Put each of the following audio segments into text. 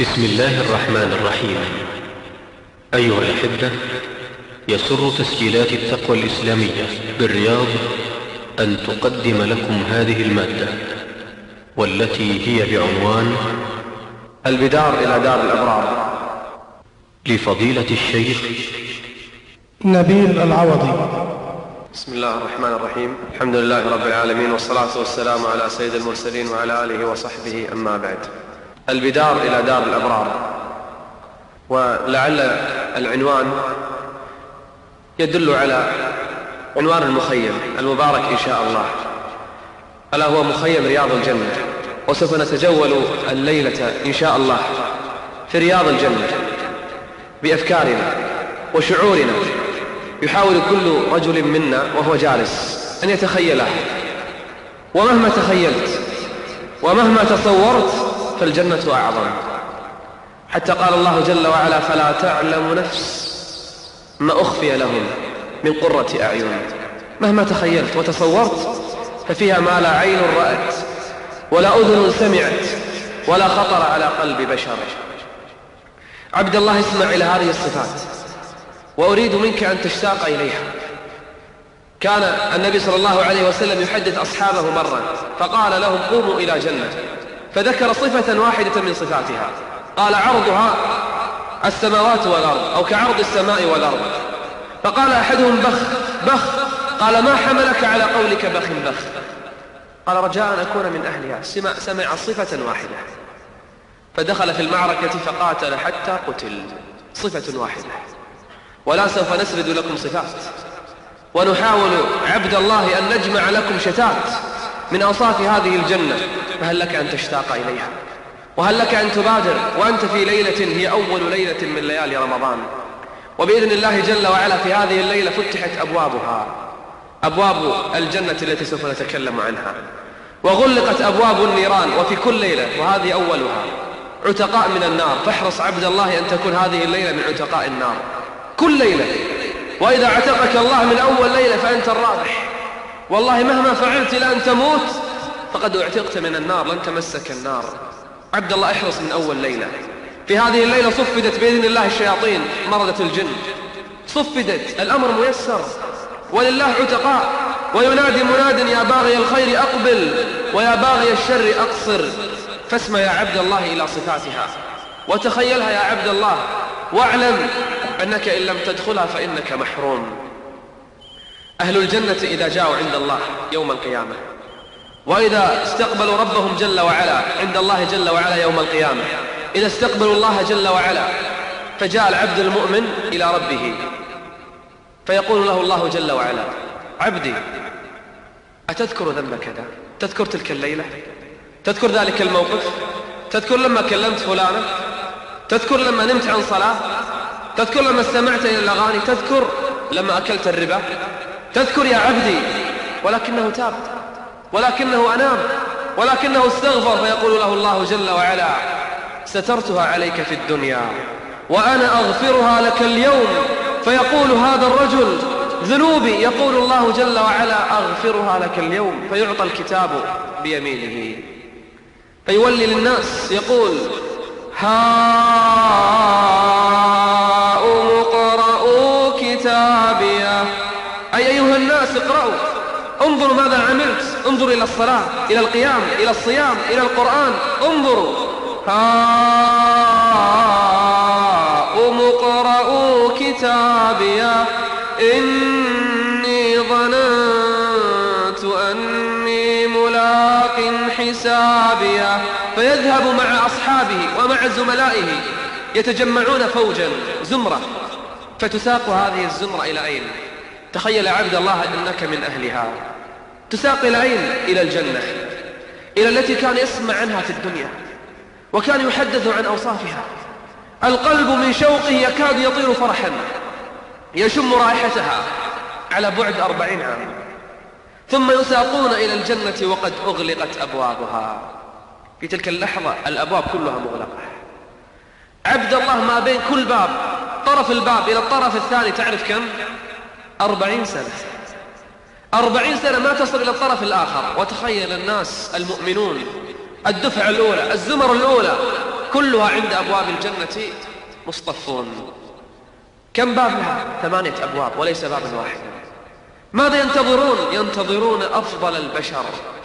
بسم الله الرحمن الرحيم. أيها الأحبة، يسر تسجيلات التقوى الإسلامية بالرياض أن تقدم لكم هذه المادة، والتي هي بعنوان البدار إلى دار الأبرار، لفضيلة الشيخ نبيل العوضي. بسم الله الرحمن الرحيم. الحمد لله رب العالمين، والصلاة والسلام على سيد المرسلين وعلى آله وصحبه، أما بعد. البدار إلى دار الأبرار، ولعل العنوان يدل على عنوان المخيم المبارك إن شاء الله، ألا هو مخيم رياض الجنة. وسوف نتجول الليلة إن شاء الله في رياض الجنة بأفكارنا وشعورنا. يحاول كل رجل منا وهو جالس أن يتخيله، ومهما تخيلت ومهما تصورت فالجنة أعظم، حتى قال الله جل وعلا: فلا تعلم نفس ما أخفي لهم من قرة أعين. مهما تخيلت وتصورت ففيها ما لا عين رأت ولا أذن سمعت ولا خطر على قلب بشر. عبد الله، اسمع إلى هذه الصفات، وأريد منك أن تشتاق إليها. كان النبي صلى الله عليه وسلم يحدث أصحابه مرة فقال لهم: قوموا إلى جنة، فذكر صفة واحدة من صفاتها، قال: عرضها السماوات والأرض، أو كعرض السماء والأرض. فقال أحدهم: بخ بخ. قال: ما حملك على قولك بخ بخ؟ قال: رجاء أن أكون من أهلها. سمع صفة واحدة فدخل في المعركة فقاتل حتى قتل. صفة واحدة، ولا سوف نسرد لكم صفات، ونحاول عبد الله أن نجمع لكم شتات من أوصاف هذه الجنة. فهل لك أن تشتاق إليها؟ وهل لك أن تبادر وأنت في ليلة هي أول ليلة من ليالي رمضان؟ وبإذن الله جل وعلا في هذه الليلة فتحت أبوابها، أبواب الجنة التي سوف نتكلم عنها، وغلقت أبواب النيران. وفي كل ليلة، وهذه أولها، عتقاء من النار. فاحرص عبد الله أن تكون هذه الليلة من عتقاء النار كل ليلة. وإذا عتقك الله من أول ليلة فأنت الرابح. والله مهما فعلت لأن تموت فقد اعتقت من النار، لن تمسك النار. عبد الله، احرص من أول ليلة. في هذه الليلة صفدت بإذن الله الشياطين، مردة الجن صفدت، الأمر ميسر، ولله عتقاء. وينادي مناد: يا باغي الخير أقبل، ويا باغي الشر أقصر. فاسمع يا عبد الله إلى صفاتها وتخيلها يا عبد الله، واعلم أنك إن لم تدخلها فإنك محروم. أهل الجنة إذا جاءوا عند الله يوم القيامة، وإذا استقبلوا ربهم جل وعلا عند الله جل وعلا يوم القيامة، إذا استقبلوا الله جل وعلا، فجاء العبد المؤمن إلى ربه فيقول له الله جل وعلا: عبدي، أتذكر ذنب كذا؟ تذكر تلك الليلة؟ تذكر ذلك الموقف؟ تذكر لما كلمت فلانة؟ تذكر لما نمت عن صلاة؟ تذكر لما استمعت إلى الأغاني؟ تذكر لما أكلت الربا؟ تذكر يا عبدي. ولكنه تاب، ولكنه أنام، ولكنه استغفر. فيقول له الله جل وعلا: سترتها عليك في الدنيا وأنا أغفرها لك اليوم. فيقول هذا الرجل: ذنوبي. يقول الله جل وعلا: أغفرها لك اليوم. فيعطى الكتاب بيمينه فيولي للناس يقول: هاؤم اقرءوا كتابيه. أي أيها الناس اقرأوا، انظروا ماذا عملت، انظروا إلى الصلاة، إلى القيام، إلى الصيام، إلى القرآن، انظروا. هاؤم اقرءوا كتابيه إني ظننت أني ملاق حسابيه. فيذهب مع أصحابه ومع زملائه يتجمعون فوجا، زمرة، فتساق هذه الزمرة إلى أين؟ تخيل عبد الله أنك من أهلها. تساق إلى أين؟ إلى الجنة، إلى التي كان يسمع عنها في الدنيا وكان يحدث عن أوصافها. القلب من شوقه يكاد يطير فرحا، يشم رائحتها على بعد 40 عام، ثم يساقون إلى الجنة وقد أغلقت أبوابها. في تلك اللحظة الأبواب كلها مغلقة. عبد الله، ما بين كل باب، طرف الباب إلى الطرف الثاني، تعرف كم؟ 40 سنة. 40 سنة ما تصل إلى الطرف الآخر. وتخيل الناس المؤمنون، الدفعة الأولى، الزمر الأولى، كلها عند أبواب الجنة مصطفون. كم باب لها؟ 8 أبواب وليس باب واحد. ماذا ينتظرون؟ ينتظرون أفضل البشر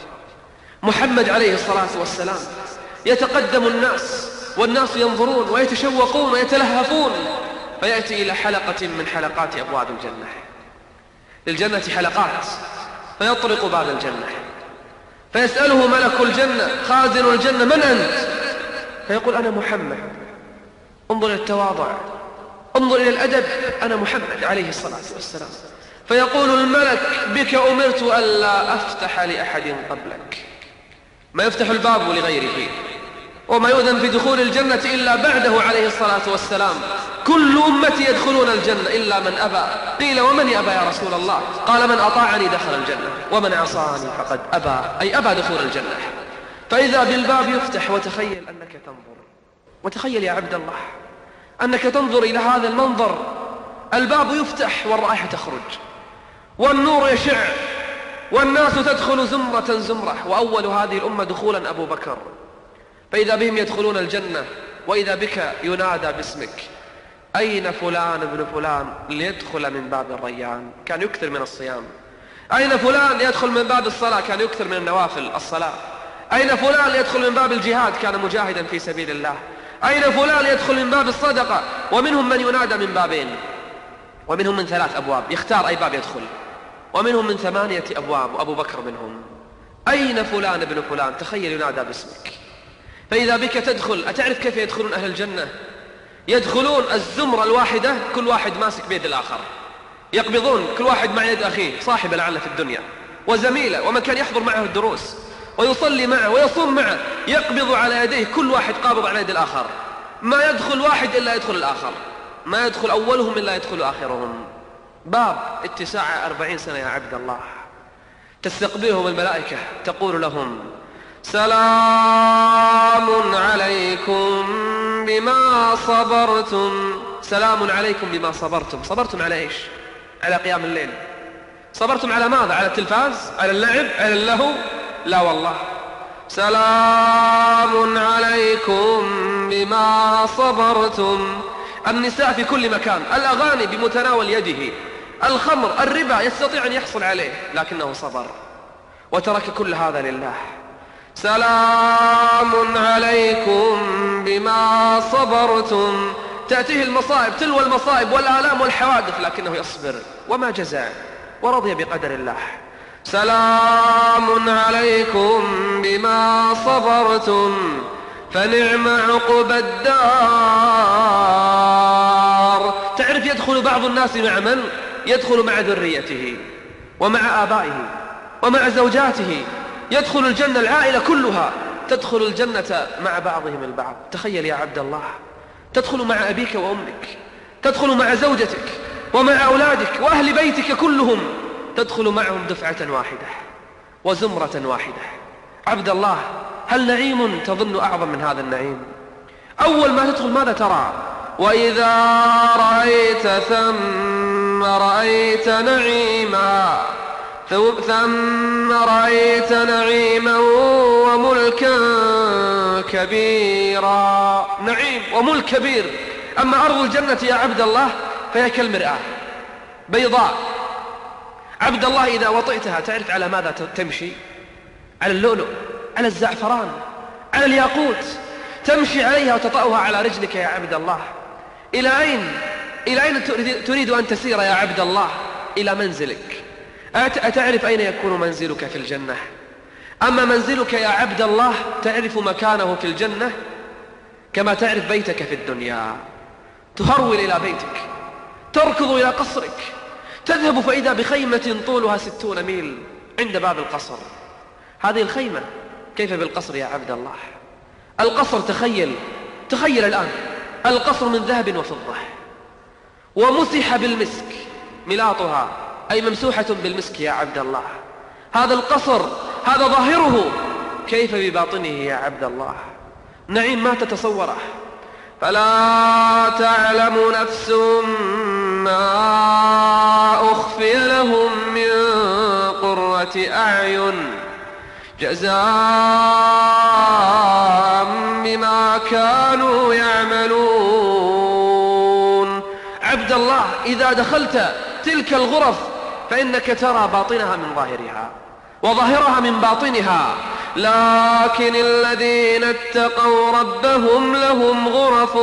محمد عليه الصلاة والسلام. يتقدم الناس والناس ينظرون ويتشوقون ويتلهفون، فيأتي إلى حلقة من حلقات أبواب الجنة. للجنة حلقات، فيطرق باب الجنة فيسأله ملك الجنة خازن الجنة: من أنت؟ فيقول: أنا محمد. انظر إلى التواضع، انظر إلى الأدب، أنا محمد عليه الصلاة والسلام. فيقول الملك: بك أمرت ألا أفتح لأحد قبلك. ما يفتح الباب لغيره، وما يؤذن في دخول الجنة إلا بعده عليه الصلاة والسلام. كل أمتي يدخلون الجنة إلا من أبى. قيل: ومن يأبى يا رسول الله؟ قال: من أطاعني دخل الجنة ومن عصاني فقد أبى، أي أبى دخول الجنة. فإذا بالباب يفتح، وتخيل أنك تنظر، وتخيل يا عبد الله أنك تنظر إلى هذا المنظر. الباب يفتح والرائحة تخرج والنور يشع والناس تدخل زمرة زمرة، وأول هذه الأمة دخولا أبو بكر. فإذا بهم يدخلون الجنة، وإذا بك ينادى باسمك: أين فلان ابن فلان؟ ليدخل من باب الريان، كان يكثر من الصيام. أين فلان؟ ليدخل من باب الصلاة، كان يكثر من النوافل الصلاة. أين فلان؟ ليدخل من باب الجهاد، كان مجاهدا في سبيل الله. أين فلان؟ ليدخل من باب الصدقة. ومنهم من ينادى من بابين، ومنهم من 3 أبواب، يختار أي باب يدخل. ومنهم من 8 أبواب، وأبو بكر منهم. أين فلان ابن فلان؟ تخيل ينادى باسمك. فإذا بك تدخل. أتعرف كيف يدخلون أهل الجنة؟ يدخلون الزمرة الواحدة، كل واحد ماسك بيد الآخر، يقبضون كل واحد مع يد أخيه، صاحب لعله في الدنيا وزميله ومن كان يحضر معه الدروس ويصلي معه ويصوم معه، يقبض على يديه، كل واحد قابض على يد الآخر. ما يدخل واحد إلا يدخل الآخر، ما يدخل أولهم إلا يدخل آخرهم. باب اتساع 40 سنة يا عبد الله. تستقبلهم الملائكة تقول لهم: سلام عليكم بما صبرتم. سلام عليكم بما صبرتم. صبرتم على إيش؟ على قيام الليل. صبرتم على ماذا؟ على التلفاز؟ على اللعب؟ على اللهو؟ لا والله. سلام عليكم بما صبرتم. النساء في كل مكان، الأغاني بمتناول يده، الخمر، الربا يستطيع أن يحصل عليه، لكنه صبر وترك كل هذا لله. سلام عليكم بما صبرتم. تأتيه المصائب تلو المصائب والآلام والحوادث، لكنه يصبر وما جزع ورضي بقدر الله. سلام عليكم بما صبرتم فنعم عقبى الدار. تعرف يدخل بعض الناس مع من؟ يدخل مع ذريته ومع آبائه ومع زوجاته. يدخل الجنة العائلة كلها تدخل الجنة مع بعضهم البعض. تخيل يا عبد الله، تدخل مع أبيك وأمك، تدخل مع زوجتك ومع أولادك وأهل بيتك كلهم، تدخل معهم دفعة واحدة وزمرة واحدة. عبد الله، هل نعيم تظن أعظم من هذا النعيم؟ أول ما تدخل ماذا ترى؟ وإذا رأيت ثم رأيت نعيما، ثم رأيت نعيما وملكا كبيرا. نعيم وملك كبير. أما أرض الجنة يا عبد الله فهي كالمرآة بيضاء. عبد الله إذا وطئتها تعرف على ماذا تمشي؟ على اللؤلؤ، على الزعفران، على الياقوت. تمشي عليها وتطأها على رجلك يا عبد الله. إلى أين؟ إلى أين تريد أن تسير يا عبد الله؟ إلى منزلك. أتعرف أين يكون منزلك في الجنة؟ أما منزلك يا عبد الله تعرف مكانه في الجنة كما تعرف بيتك في الدنيا. تهرول إلى بيتك، تركض إلى قصرك، تذهب فإذا بخيمة طولها 60 ميل عند باب القصر. هذه الخيمة كيف بالقصر يا عبد الله؟ القصر تخيل الآن القصر من ذهب وفضة ومسح بالمسك، ملاطها أي ممسوحة بالمسك يا عبد الله. هذا القصر هذا ظاهره، كيف بباطنه يا عبد الله؟ نعيم ما تتصوره. فلا تعلم نفس ما أخفي لهم من قرة أعين جزاء ما كانوا يعملون. عبد الله، إذا دخلت تلك الغرف فإنك ترى باطنها من ظاهرها وظاهرها من باطنها. لكن الذين اتقوا ربهم لهم غرف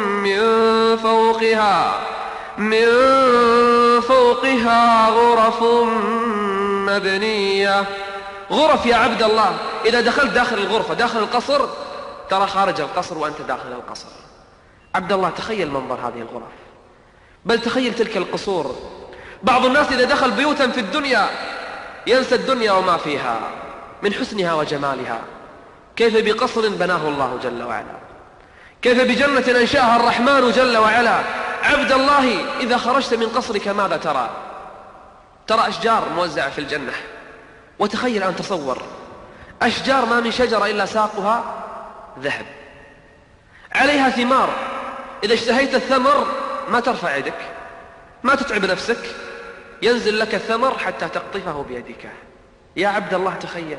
من فوقها غرف مبنية. غرف يا عبد الله، إذا دخلت داخل الغرفة داخل القصر ترى خارج القصر وأنت داخل القصر. عبد الله، تخيل منظر هذه الغرف، بل تخيل تلك القصور. بعض الناس إذا دخل بيوتا في الدنيا ينسى الدنيا وما فيها من حسنها وجمالها. كيف بقصر بناه الله جل وعلا، كيف بجنة أنشأها الرحمن جل وعلا. عبد الله، إذا خرجت من قصرك ماذا ترى؟ ترى أشجار موزعة في الجنة. وتخيل أن تصور أشجار ما من شجرة إلا ساقها ذهب، عليها ثمار. إذا اشتهيت الثمر ما ترفع يدك، ما تتعب نفسك، ينزل لك الثمر حتى تقطفه بيدك. يا عبد الله تخيل.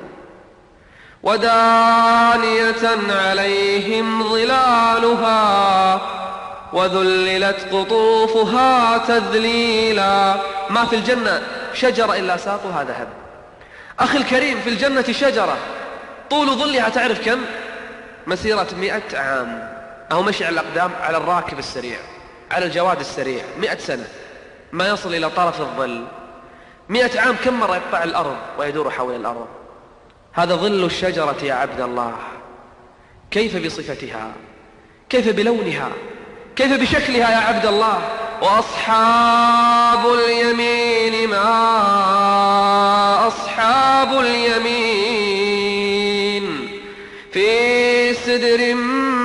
ودانية عليهم ظلالها وذللت قطوفها تذليلا. ما في الجنة شجرة إلا ساقها ذهب. أخي الكريم، في الجنة شجرة طول ظلها تعرف كم؟ مسيرة 100 عام. أو مشي على الأقدام على الراكب السريع على الجواد السريع 100 سنة ما يصل إلى طرف الظل. 100 عام كم مرة يقطع الأرض ويدور حول الأرض. هذا ظل الشجرة يا عبد الله. كيف بصفتها، كيف بلونها، كيف بشكلها يا عبد الله. وأصحاب اليمين ما أصحاب اليمين في سدر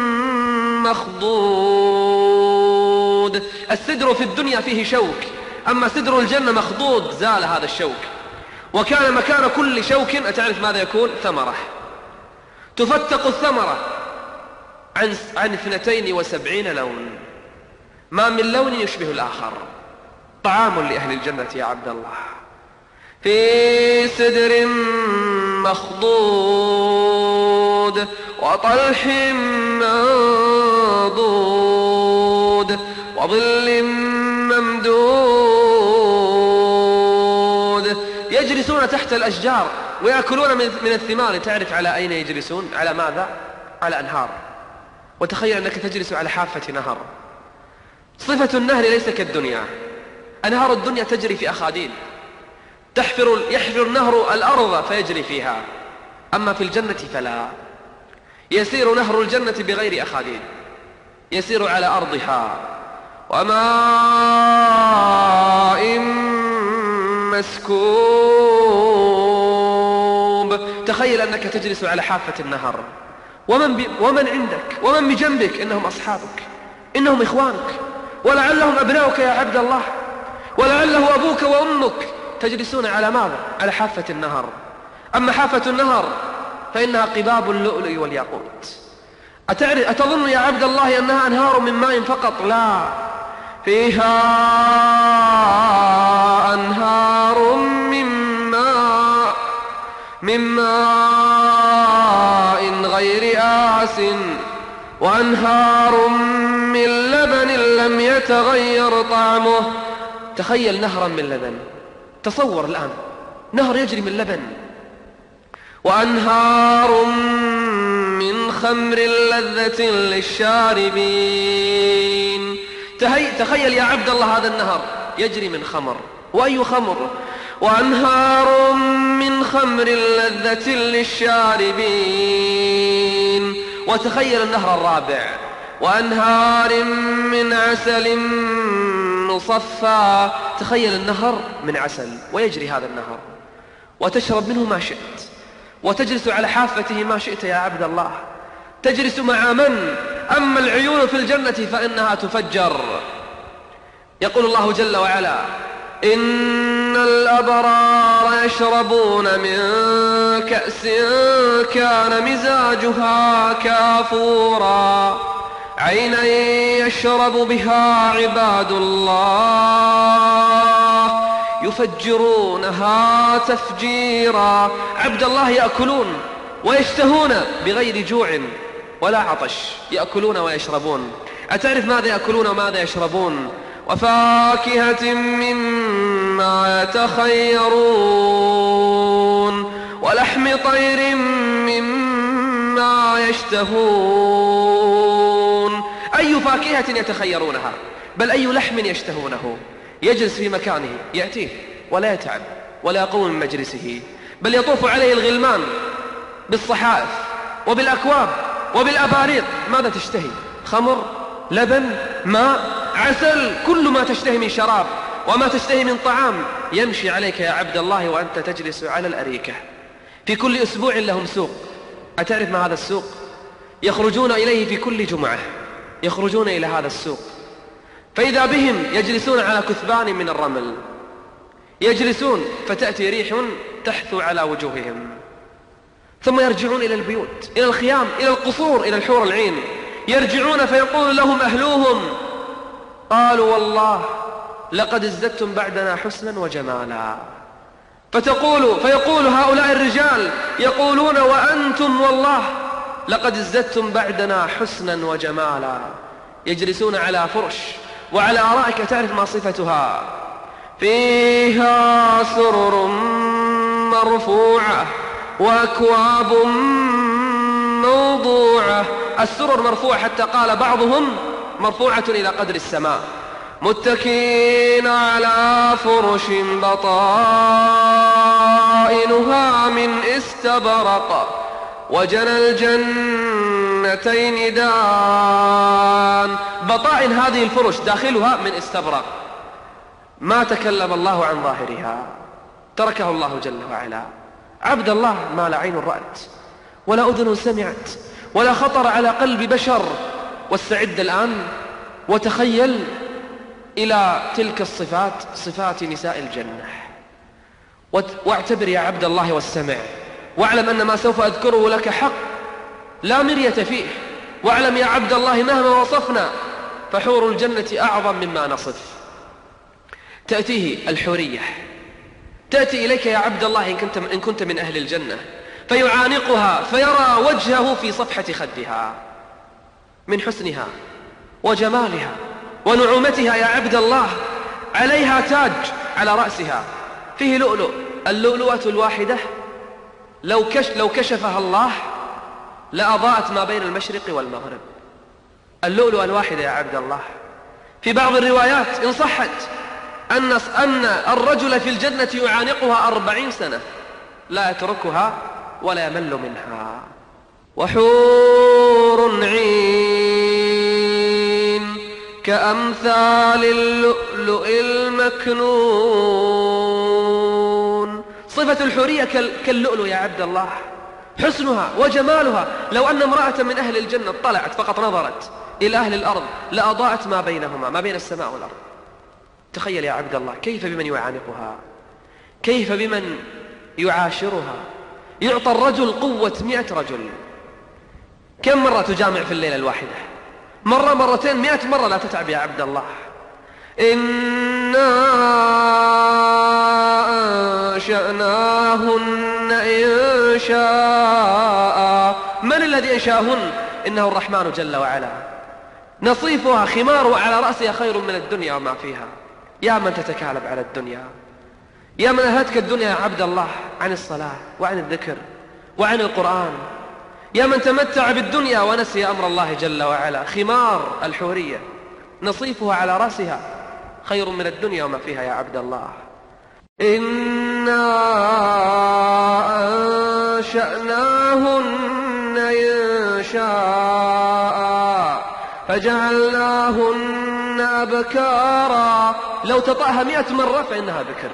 مخضود. السدر في الدنيا فيه شوك، أما سدر الجنة مخضود، زال هذا الشوك. وكان مكان كل شوك أتعرف ماذا يكون؟ ثمرة. تفتق الثمرة عن 72 لون، ما من لون يشبه الآخر. طعام لأهل الجنة يا عبد الله. في سدر مخضود وطلح منضود وظل ممدود. يجلسون تحت الأشجار ويأكلون من الثمار. تعرف على أين يجلسون؟ على ماذا؟ على أنهار. وتخيل أنك تجلس على حافة نهر. صفة النهر ليس كالدنيا. أنهار الدنيا تجري في أخاديد، يحفر النهر الأرض فيجري فيها. أما في الجنة فلا، يسير نهر الجنة بغير أخاديد، يسير على أرضها. وماء مسكوب. تخيل أنك تجلس على حافة النهر، ومن عندك ومن بجنبك إنهم أصحابك، إنهم إخوانك، ولعلهم أبناؤك يا عبد الله، ولعله أبوك وأمك. تجلسون على ماذا؟ على حافة النهر. أما حافة النهر فإنها قباب اللؤلؤ والياقوت. أتظن يا عبد الله أنها أنهار من ماء فقط؟ لا، فيها أنهار من ماء غير آس وأنهار من لبن لم يتغير طعمه. تخيل نهرا من لبن، تصور الآن نهر يجري من لبن. وأنهار من خمر لذة للشاربين. تخيل يا عبد الله هذا النهر يجري من خمر. وأي خمر؟ وأنهار من خمر لذة للشاربين. وتخيل النهر الرابع: وأنهار من عسل مصفى. تخيل النهر من عسل ويجري هذا النهر وتشرب منه ما شئت وتجلس على حافته ما شئت يا عبد الله. تجلس مع من؟ أما العيون في الجنة فإنها تفجر. يقول الله جل وعلا: إن الأبرار يشربون من كأس كان مزاجها كافورا عينا يشرب بها عباد الله يفجرونها تفجيرا. عبد الله، يأكلون ويشتهون بغير جوع ولا عطش، يأكلون ويشربون. أتعرف ماذا يأكلون وماذا يشربون؟ وفاكهة مما يتخيرون، ولحم طير مما يشتهون. أي فاكهة يتخيرونها، بل أي لحم يشتهونه. يجلس في مكانه يأتيه ولا يتعب ولا يقوم من مجلسه، بل يطوف عليه الغلمان بالصحائف وبالأكواب وبالأباريق. ماذا تشتهي؟ خمر، لبن، ماء، عسل، كل ما تشتهي من شراب وما تشتهي من طعام يمشي عليك يا عبد الله وأنت تجلس على الأريكة. في كل أسبوع لهم سوق. أتعرف ما هذا السوق؟ يخرجون إليه في كل جمعة، يخرجون إلى هذا السوق، فإذا بهم يجلسون على كثبان من الرمل، يجلسون فتأتي ريح تحثو على وجوههم، ثم يرجعون إلى البيوت، إلى الخيام، إلى القصور، إلى الحور العين. يرجعون فيقول لهم أهلوهم: قالوا والله لقد ازددتم بعدنا حسنا وجمالا. فيقول هؤلاء الرجال يقولون: وأنتم والله لقد ازددتم بعدنا حسنا وجمالا. يجلسون على فرش وعلى أرائك. تعرف ما صفتها؟ فيها سرر مرفوعة وأكواب موضوعة. السرر مرفوع حتى قال بعضهم مرفوعة إلى قدر السماء. متكئين على فرش بطائنها من استبرق، وجنى الجنتين دان. بطائن هذه الفرش داخلها من استبرق. ما تكلم الله عن ظاهرها، تركه الله جل وعلا. عبد الله ما لا عين رأت ولا أذن سمعت ولا خطر على قلب بشر. واستعد الآن وتخيل إلى تلك الصفات، صفات نساء الجنة، واعتبر يا عبد الله واستمع، واعلم أن ما سوف أذكره لك حق لا مرية فيه. واعلم يا عبد الله مهما وصفنا فحور الجنة أعظم مما نصف. تأتيه الحورية، تأتي إليك يا عبد الله إن كنت من أهل الجنة، فيعانقها فيرى وجهه في صفحة خدها من حسنها وجمالها ونعومتها يا عبد الله. عليها تاج على رأسها فيه لؤلؤ. اللؤلؤة الواحدة لو كشفها الله لأضاءت ما بين المشرق والمغرب. اللؤلؤة الواحدة يا عبد الله. في بعض الروايات إن صحت أن الرجل في الجنة يعانقها 40 سنة لا يتركها ولا يمل منها. وحور عين كأمثال اللؤلؤ المكنون. صفة الحورية كاللؤلؤ يا عبد الله، حسنها وجمالها. لو أن امرأة من أهل الجنة طلعت فقط نظرت إلى أهل الأرض لأضاءت ما بينهما، ما بين السماء والأرض. تخيل يا عبد الله كيف بمن يعانقها، كيف بمن يعاشرها. يعطى الرجل قوة 100 رجل. كم مرة تجامع في الليلة الواحدة؟ مرة، مرتين، 100 مرة لا تتعب يا عبد الله. إنا أنشأناهن إنشاء. من الذي أنشأهن؟ إنه الرحمن جل وعلا. نصيفها خمار على رأسها خير من الدنيا وما فيها. يا من تتكالب على الدنيا، يا من أهلتك الدنيا يا عبد الله عن الصلاة وعن الذكر وعن القرآن، يا من تمتع بالدنيا ونسي أمر الله جل وعلا. خمار الحورية نصيفها على رأسها خير من الدنيا وما فيها يا عبد الله. إنا أنشأناهن إنشاء فجعلناهن أبكارا. لو تطأها 100 مرة فإنها بكر.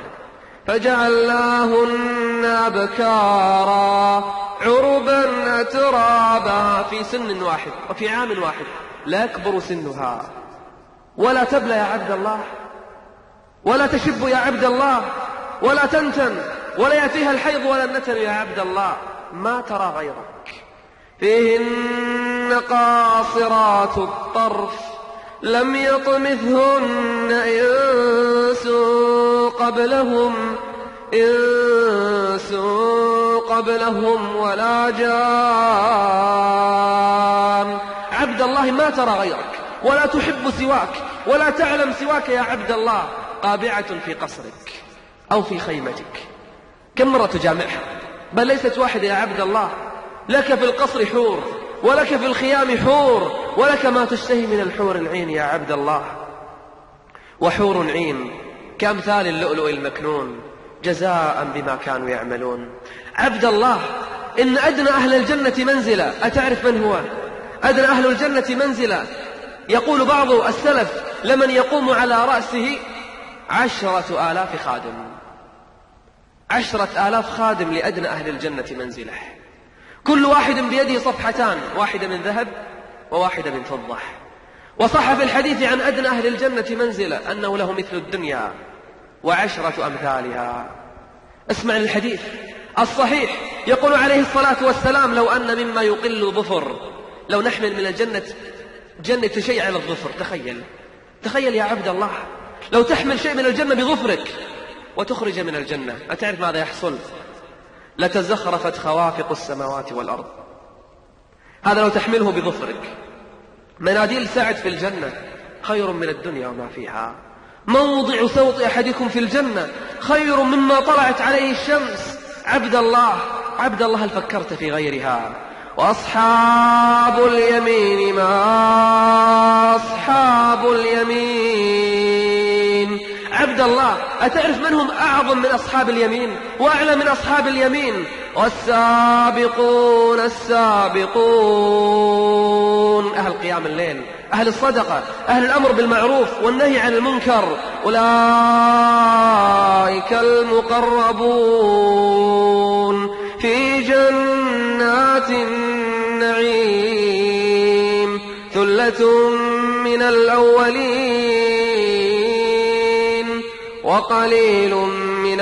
فجعلناهن أبكارا عربا أترابا. في سن واحد وفي عام واحد لا يكبر سنها ولا تبلى يا عبد الله، ولا تشب يا عبد الله، ولا تنتن، ولا يأتيها الحيض ولا النتن يا عبد الله. ما ترى غيرك. فيهن قاصرات الطرف لم يطمثهن إنس قبلهم ولا جان. والله ما ترى غيرك ولا تحب سواك ولا تعلم سواك يا عبد الله قابعة في قصرك أو في خيمتك. كم مرة تجامعها؟ بل ليست واحدة يا عبد الله، لك في القصر حور ولك في الخيام حور ولك ما تشتهي من الحور العين يا عبد الله. وحور عين كأمثال اللؤلؤ المكنون جزاء بما كانوا يعملون. عبد الله، إن أدنى أهل الجنة منزلة، أتعرف من هو؟ أدنى أهل الجنة منزلة يقول بعض السلف لمن يقوم على رأسه 10,000 خادم. 10,000 خادم لأدنى أهل الجنة منزلة، كل واحد بيده صفحتان، واحدة من ذهب وواحدة من فضة. وصح في الحديث عن أدنى أهل الجنة منزلة أنه له مثل الدنيا و10 أمثالها. اسمع الحديث الصحيح، يقول عليه الصلاة والسلام: لو أن مما يقل الظفر، لو نحمل من جنة شيء على الظفر، تخيل يا عبد الله، لو تحمل شيء من الجنة بظفرك وتخرج من الجنة، أتعرف ماذا يحصل؟ لتزخرفت خوافق السماوات والأرض. هذا لو تحمله بظفرك. مناديل سعد في الجنة خير من الدنيا وما فيها. موضع صوت أحدكم في الجنة خير مما طلعت عليه الشمس. عبد الله، هل فكرت في غيرها؟ وأصحاب اليمين ما أصحاب اليمين. عبد الله، أتعرف من هم أعظم من أصحاب اليمين وأعلى من أصحاب اليمين؟ والسابقون السابقون، أهل قيام الليل، أهل الصدقة، أهل الأمر بالمعروف والنهي عن المنكر، أولئك المقربون في جنات النعيم، ثلة من الأولين وقليل من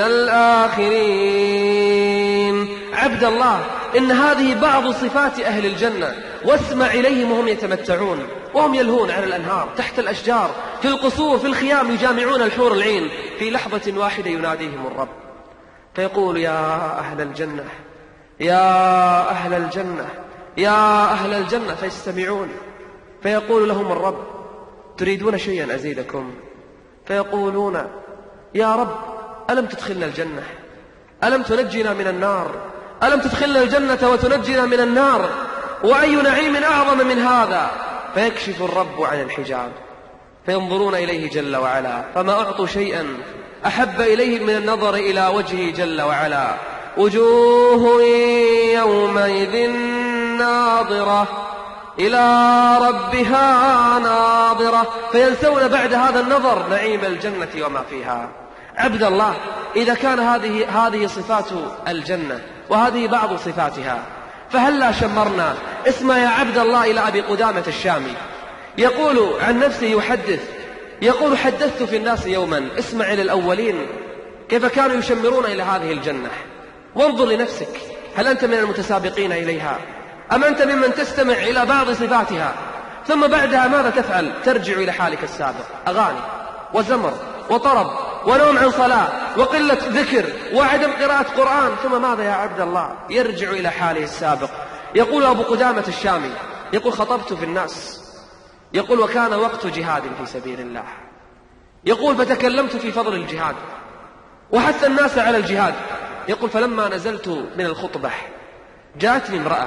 الآخرين. عبد الله، إن هذه بعض صفات أهل الجنة، واسمع إليهم وهم يتمتعون وهم يلهون على الأنهار، تحت الأشجار، في القصور، في الخيام، يجامعون الحور العين. في لحظة واحدة يناديهم الرب فيقول: يا أهل الجنة، يا أهل الجنة، يا أهل الجنة، فيستمعون. فيقول لهم الرب: تريدون شيئا أزيدكم؟ فيقولون: يا رب، ألم تدخلنا الجنة؟ ألم تنجينا من النار؟ ألم تدخلنا الجنة وتنجينا من النار؟ وأي نعيم أعظم من هذا؟ فيكشف الرب عن الحجاب فينظرون إليه جل وعلا، فما أعطوا شيئا أحب إليهم من النظر إلى وجهه جل وعلا. وجوه يومئذ ناظرة إلى ربها ناظرة. فينسون بعد هذا النظر نعيم الجنة وما فيها. عبد الله، إذا كان هذه صفات الجنة وهذه بعض صفاتها، فهلا شمرنا. اسمع يا عبد الله إلى أبي قدامة الشامي، يقول عن نفسه، يحدث، يقول: حدثت في الناس يوما. اسمع إلى الأولين كيف كانوا يشمرون إلى هذه الجنة، وانظر لنفسك، هل أنت من المتسابقين إليها أم أنت ممن تستمع إلى بعض صفاتها ثم بعدها ماذا تفعل؟ ترجع إلى حالك السابق، أغاني وزمر وطرب ونوم عن صلاة وقلة ذكر وعدم قراءة قرآن، ثم ماذا يا عبد الله؟ يرجع إلى حاله السابق. يقول أبو قدامة الشامي، يقول: خطبت في الناس، يقول: وكان وقت جهاد في سبيل الله، يقول: فتكلمت في فضل الجهاد وحث الناس على الجهاد. يقول: فلما نزلت من الخطبة جاءتني امرأة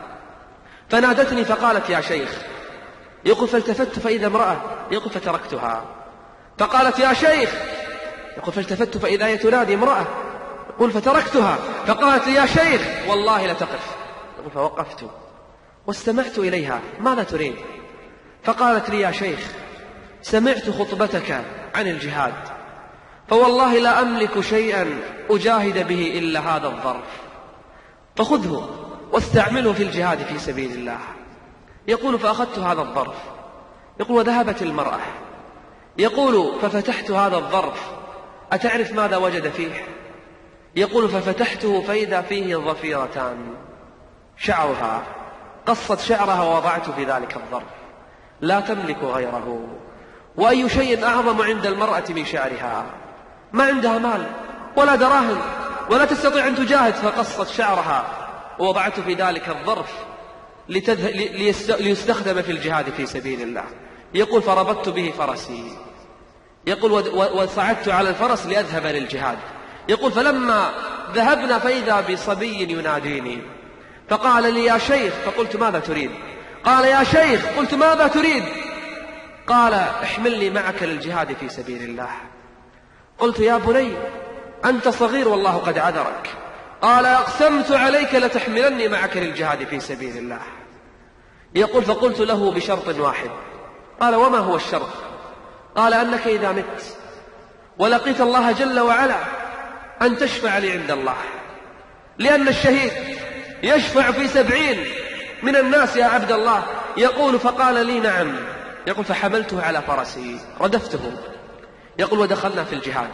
فنادتني فقالت: يا شيخ. يقول: فالتفت فإذا امرأة. يقول: فتركتها. فقالت: يا شيخ. يقول: فالتفت فإذا هي تنادي امرأة. يقول: فتركتها. فقالت: يا شيخ والله لتقف. يقول: فوقفت واستمعت إليها: ماذا تريد؟ فقالت لي: يا شيخ، سمعت خطبتك عن الجهاد، فوالله لا أملك شيئا أجاهد به إلا هذا الظرف، فخذه واستعمله في الجهاد في سبيل الله. يقول: فأخذت هذا الظرف. يقول: وذهبت المرأة. يقول: ففتحت هذا الظرف، أتعرف ماذا وجد فيه؟ يقول: ففتحته فإذا فيه ظفيرتان، شعرها، قصت شعرها ووضعته في ذلك الظرف، لا تملك غيره. وأي شيء أعظم عند المرأة من شعرها؟ ما عندها مال ولا دراهم ولا تستطيع أن تجاهد، فقصت شعرها ووضعته في ذلك الظرف، ليستخدم في الجهاد في سبيل الله. يقول فربطت به فرسي، يقول وصعدت على الفرس لأذهب للجهاد. يقول فلما ذهبنا فإذا بصبي يناديني فقال لي يا شيخ، فقلت ماذا تريد؟ قال يا شيخ، قلت ماذا تريد؟ قال احملني معك للجهاد في سبيل الله. قلت يا بني أنت صغير والله قد عذرك. قال أقسمت عليك لتحملني معك للجهاد في سبيل الله. يقول فقلت له بشرط واحد. قال وما هو الشرط؟ قال أنك إذا مت ولقيت الله جل وعلا أن تشفع لي عند الله، لأن الشهيد يشفع في 70 من الناس يا عبد الله. يقول فقال لي نعم. يقول فحملته على فرسي ردفته. يقول ودخلنا في الجهاد.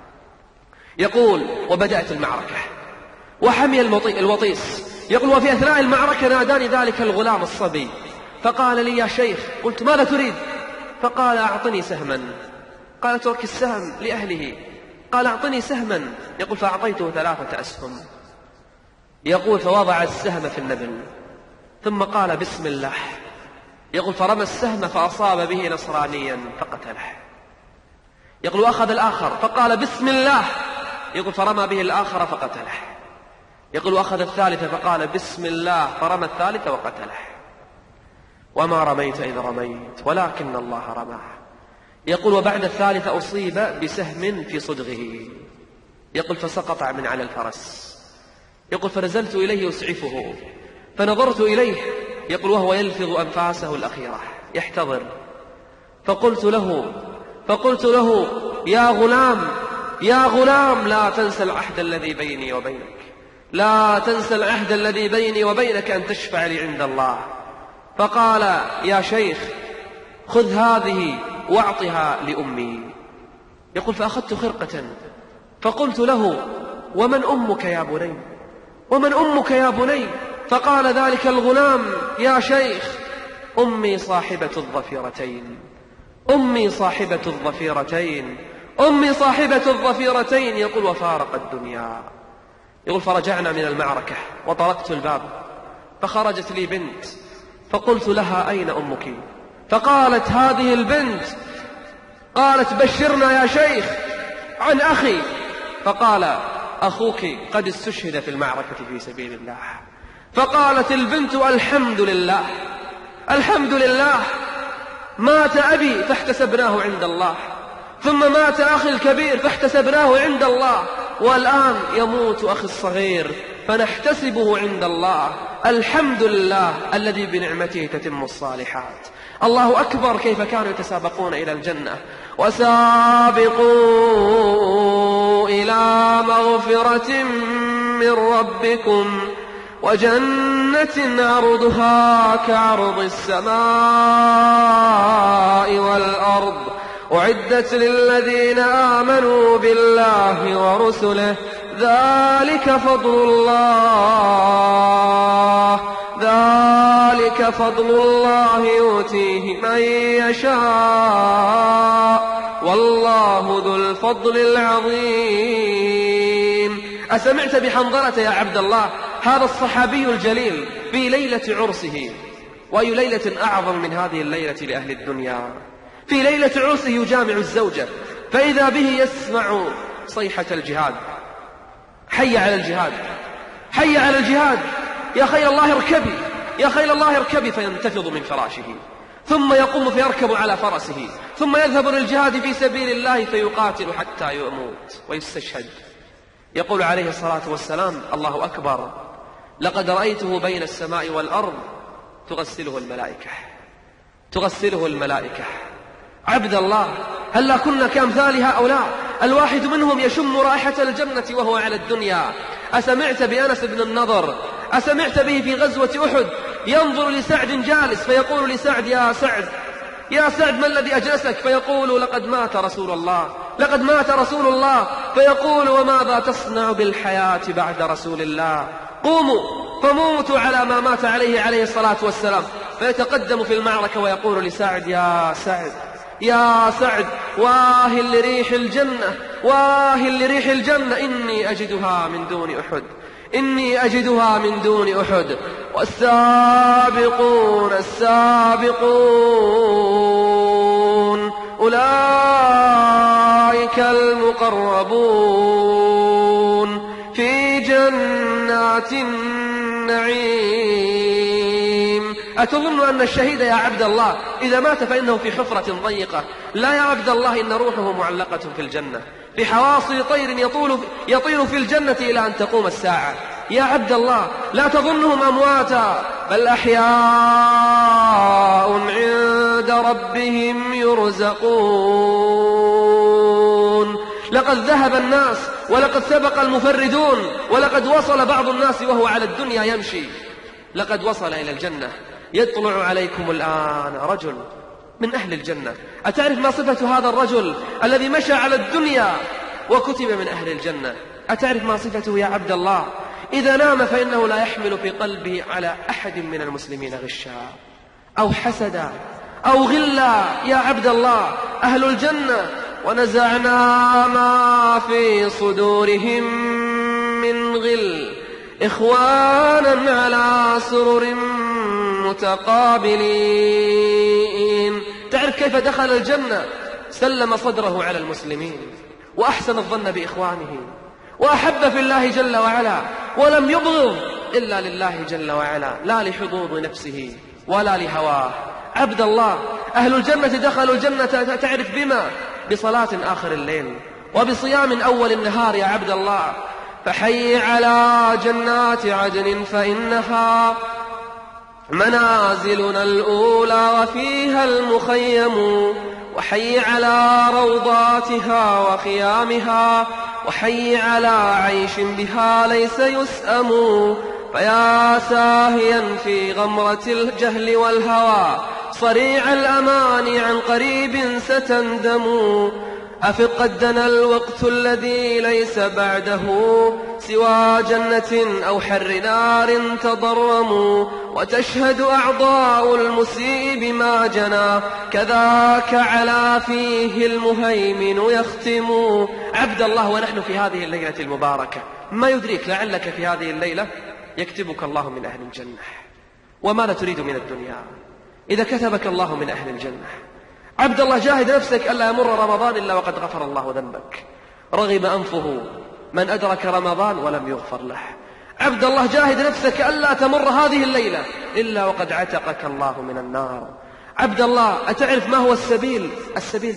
يقول وبدأت المعركة وحمي الوطيس. يقول وفي أثناء المعركة ناداني ذلك الغلام الصبي فقال لي يا شيخ. قلت ماذا تريد؟ فقال أعطني سهما. قال اترك السهم لأهله. قال أعطني سهما. يقول فأعطيته 3 أسهم. يقول فوضع السهم في النبل ثم قال بسم الله. يقول فرمى السهم فأصاب به نصرانيا فقتله. يقول وأخذ الآخر فقال بسم الله. يقول فرمى به الآخر فقتله. يقول وأخذ الثالث فقال بسم الله فرمى الثالث وقتله. وما رميت إذ رميت ولكن الله رماه. يقول وبعد الثالث أصيب بسهم في صدغه. يقول فسقط من على الفرس. يقول فنزلت إليه أسعفه فنظرت إليه. يقول وهو يلفظ أنفاسه الأخيرة يحتضر. فقلت له يا غلام يا غلام لا تنسى العهد الذي بيني وبينك، لا تنسى العهد الذي بيني وبينك أن تشفع لي عند الله. فقال يا شيخ خذ هذه واعطها لأمي. يقول فأخذت خرقة فقلت له ومن أمك يا بني؟ ومن أمك يا بني؟ فقال ذلك الغلام يا شيخ أمي صاحبة الظفيرتين، أمي صاحبة الظفيرتين، أمي صاحبة الظفيرتين. يقول وفارق الدنيا. يقول فرجعنا من المعركة وطرقت الباب فخرجت لي بنت فقلت لها أين أمك؟ فقالت هذه البنت. قالت بشرنا يا شيخ عن أخي. فقال أخوك قد استشهد في المعركة في سبيل الله. فقالت البنت الحمد لله الحمد لله، مات أبي فاحتسبناه عند الله، ثم مات أخي الكبير فاحتسبناه عند الله، والآن يموت أخي الصغير فنحتسبه عند الله. الحمد لله الذي بنعمته تتم الصالحات. الله أكبر كيف كانوا يتسابقون إلى الجنة. وسابقوا إلى مغفرة من ربكم وجنة عرضها كعرض السماء والأرض أعدت للذين آمنوا بالله ورسله ذلك فضل الله يؤتيه من يشاء والله ذو الفضل العظيم. أسمعت بحنظلة يا عبد الله هذا الصحابي الجليل في ليلة عرسه؟ وأي ليلة أعظم من هذه الليلة لأهل الدنيا؟ في ليلة عرسه يجامع الزوجة فإذا به يسمع صيحة الجهاد. حي على الجهاد، حي على الجهاد، يا خيل الله اركبي، يا خيل الله اركبي. فينتفض من فراشه ثم يقوم فيركب على فرسه ثم يذهب للجهاد في سبيل الله فيقاتل حتى يموت ويستشهد. يقول عليه الصلاة والسلام الله أكبر لقد رأيته بين السماء والأرض تغسله الملائكة، تغسله الملائكة. عبد الله هل كنا كأمثال هؤلاء؟ الواحد منهم يشم رائحة الجنة وهو على الدنيا. أسمعت بأنس بن النضر؟ أسمعت به في غزوة أحد ينظر لسعد جالس فيقول لسعد يا سعد يا سعد ما الذي أجلسك؟ فيقول لقد مات رسول الله، لقد مات رسول الله. فيقول وماذا تصنع بالحياة بعد رسول الله؟ قوموا فموتوا على ما مات عليه الصلاة والسلام. فيتقدم في المعركة ويقول لسعد يا سعد يا سعد واه لريح الجنة، واه لريح الجنة إني أجدها من دون أحد، إني أجدها من دون أحد والسابقون السابقون أولئك المقربون في جنات النعيم. أتظن أن الشهيد يا عبد الله إذا مات فإنه في حفرة ضيقة؟ لا يا عبد الله، إن روحه معلقة في الجنة في حواصل طير يطير في الجنة إلى أن تقوم الساعة. يا عبد الله لا تظنهم أمواتا بل أحياء عند ربهم يرزقون. لقد ذهب الناس ولقد سبق المفردون ولقد وصل بعض الناس وهو على الدنيا يمشي، لقد وصل إلى الجنة. يطلع عليكم الآن رجل من أهل الجنة. أتعرف ما صفة هذا الرجل الذي مشى على الدنيا وكتب من أهل الجنة؟ أتعرف ما صفته يا عبد الله؟ إذا نام فإنه لا يحمل في قلبه على أحد من المسلمين غشا أو حسدا أو غلا. يا عبد الله أهل الجنة ونزعنا ما في صدورهم من غل إخوانا على سرر متقابلين. تعرف كيف دخل الجنة؟ سلم صدره على المسلمين وأحسن الظن بإخوانه وأحب في الله جل وعلا ولم يبغض إلا لله جل وعلا، لا لحظوظ نفسه ولا لهواه. عبد الله أهل الجنة دخلوا الجنة تعرف بما؟ بصلاة آخر الليل وبصيام أول النهار يا عبد الله. فحي على جنات عدن فإنها منازلنا الأولى وفيها المخيم، وحي على روضاتها وخيامها، وحي على عيش بها ليس يسأم. فيا ساهيا في غمرة الجهل والهوى صريع الأمان عن قريب ستندم. أفق قد دنا الوقت الذي ليس بعده سوى جنة أو حر نار تضرم، وتشهد أعضاء المسيء بما جنى كذاك على فيه المهيمن يختم. عبد الله ونحن في هذه الليلة المباركة ما يدريك لعلك في هذه الليلة يكتبك الله من أهل الجنة. وماذا تريد من الدنيا إذا كتبك الله من أهل الجنة؟ عبد الله جاهد نفسك ألا يمر رمضان إلا وقد غفر الله ذنبك. رغم أنفه من أدرك رمضان ولم يغفر له. عبد الله جاهد نفسك ألا تمر هذه الليلة إلا وقد عتقك الله من النار. عبد الله أتعرف ما هو السبيل؟ السبيل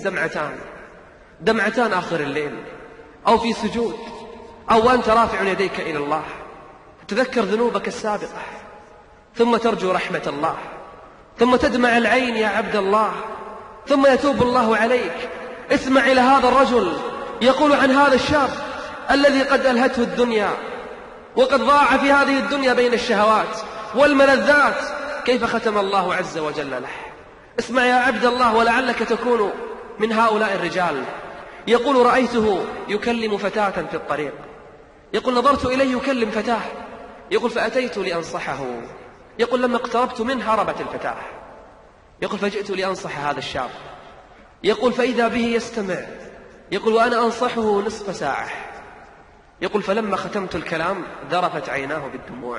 دمعتان آخر الليل أو في سجود أو أنت رافع يديك إلى الله تذكر ذنوبك السابقة ثم ترجو رحمة الله ثم تدمع العين يا عبد الله ثم يتوب الله عليك. اسمع إلى هذا الرجل يقول عن هذا الشاب الذي قد ألهته الدنيا وقد ضاع في هذه الدنيا بين الشهوات والملذات كيف ختم الله عز وجل له. اسمع يا عبد الله ولعلك تكون من هؤلاء الرجال. يقول رأيته يكلم فتاة في الطريق، يقول نظرت إليه يكلم فتاة، يقول فأتيت لأنصحه، يقول لما اقتربت منه هربت الفتاة، يقول فجئت لأنصح هذا الشاب، يقول فإذا به يستمع، يقول وأنا أنصحه نصف ساعة، يقول فلما ختمت الكلام ذرفت عيناه بالدموع،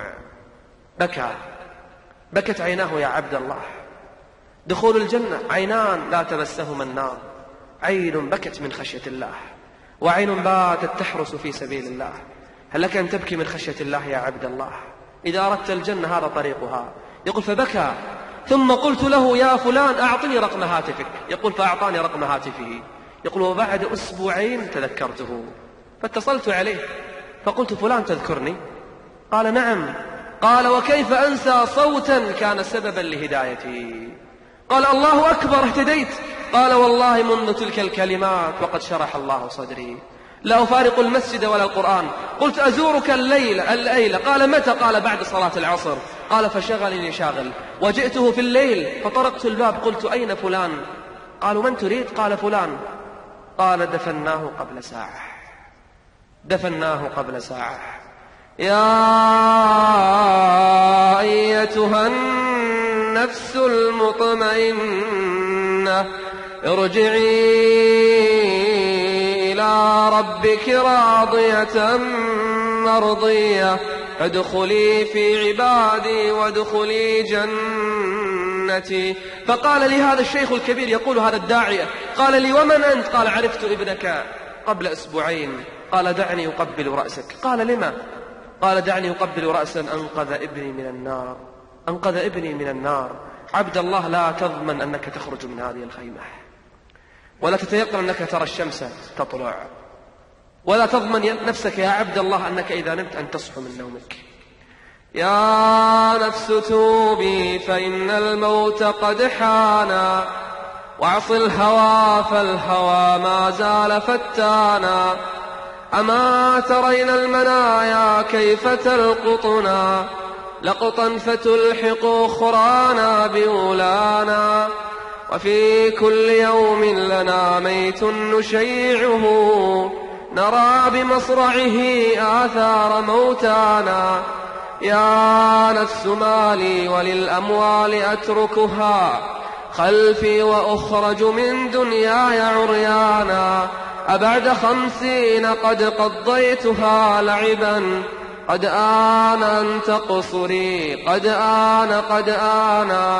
بكت عيناه يا عبد الله. دخول الجنة عينان لا تمسهما النار، عين بكت من خشية الله وعين باتت تحرس في سبيل الله. هل لك أن تبكي من خشية الله يا عبد الله؟ إذا أردت الجنة هذا طريقها. يقول فبكى ثم قلت له يا فلان أعطني رقم هاتفك، يقول فأعطاني رقم هاتفه، يقول وبعد أسبوعين تذكرته فاتصلت عليه فقلت فلان تذكرني؟ قال نعم. قال وكيف أنسى صوتا كان سببا لهدايتي؟ قال الله أكبر اهتديت. قال والله منذ تلك الكلمات وقد شرح الله صدري، لا أفارق المسجد ولا القرآن. قلت أزورك الليلة. قال متى؟ قال بعد صلاة العصر. قال فشغلني شاغل وجئته في الليل فطرقت الباب قلت أين فلان؟ قالوا من تريد؟ قال فلان. قال دفناه قبل ساعة. يا أيتها النفس المطمئنة ارجعي إلى ربك راضية مرضية فادخلي في عبادي وادخلي جنتي. فقال لي هذا الشيخ الكبير يقول هذا الداعية، قال لي ومن أنت؟ قال عرفت ابنك قبل أسبوعين. قال دعني أقبل رأسك. قال لما؟ قال دعني أقبل رأسا أنقذ ابني من النار، أنقذ ابني من النار. عبد الله، لا تضمن أنك تخرج من هذه الخيمة، ولا تتيقن أنك ترى الشمس تطلع، ولا تضمن نفسك يا عبد الله أنك إذا نمت أن تصحو من نومك. يا نفس توبي فإن الموت قد حانا، واعص الهوى فالهوى ما زال فتانا. أما ترين المنايا كيف تلقطنا، لقطا فتلحق أخرانا بأولانا. وفي كل يوم لنا ميت نشيعه، نرى بمصرعه آثار موتانا. يا نفس مالي وللأموال أتركها، خلفي وأخرج من دنياي عريانا. أبعد 50 قد قضيتها لعبا، قد آن أن تقصري، قد آن.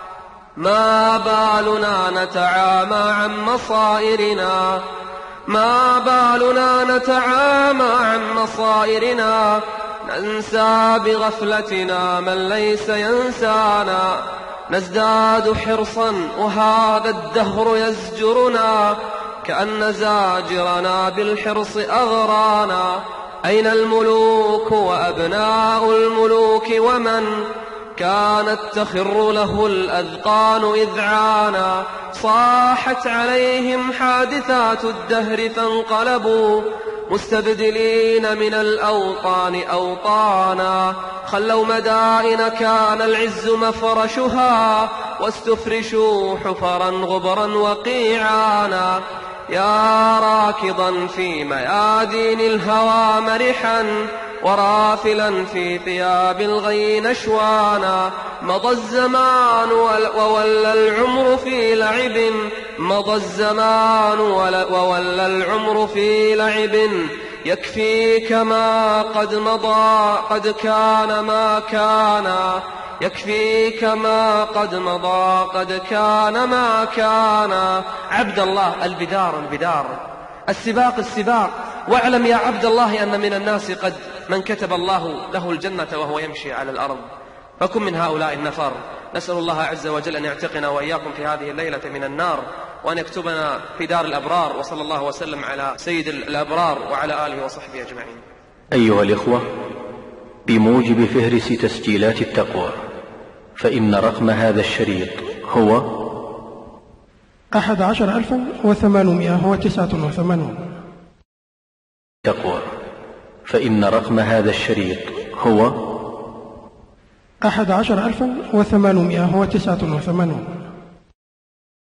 ما بالنا نتعامى عن مصائرنا، ما بالنا نتعامى عن مصائرنا. ننسى بغفلتنا من ليس ينسانا، نزداد حرصا وهذا الدهر يزجرنا، كأن زاجرنا بالحرص أغرانا. أين الملوك وأبناء الملوك ومن كانت تخر له الأذقان إذعانا؟ صاحت عليهم حادثات الدهر فانقلبوا، مستبدلين من الأوطان أوطانا. خلوا مدائن كان العز مفرشها، واستفرشوا حفرا غبرا وقيعانا. يا راكضا في ميادين الهوى مرحا، ورافلا في ثياب الغي نشوانا. مضى الزمان وولى العمر في لعب، مضى الزمان وولى العمر في لعب. يكفيك ما قد مضى، قد كان ما كان. يكفيك ما قد مضى، قد كان ما كان. عبد الله، البدار البدار، السباق السباق. واعلم يا عبد الله أن من الناس قد من كتب الله له الجنة وهو يمشي على الأرض، فكن من هؤلاء النفر. نسأل الله عز وجل أن يعتقنا وإياكم في هذه الليلة من النار، وأن يكتبنا في دار الأبرار. وصلى الله وسلم على سيد الأبرار وعلى آله وصحبه أجمعين. أيها الإخوة، بموجب فهرس تسجيلات التقوى، فإن رقم هذا الشريط هو 11,889. تقوى، فإن رقم هذا الشريط هو 11,889.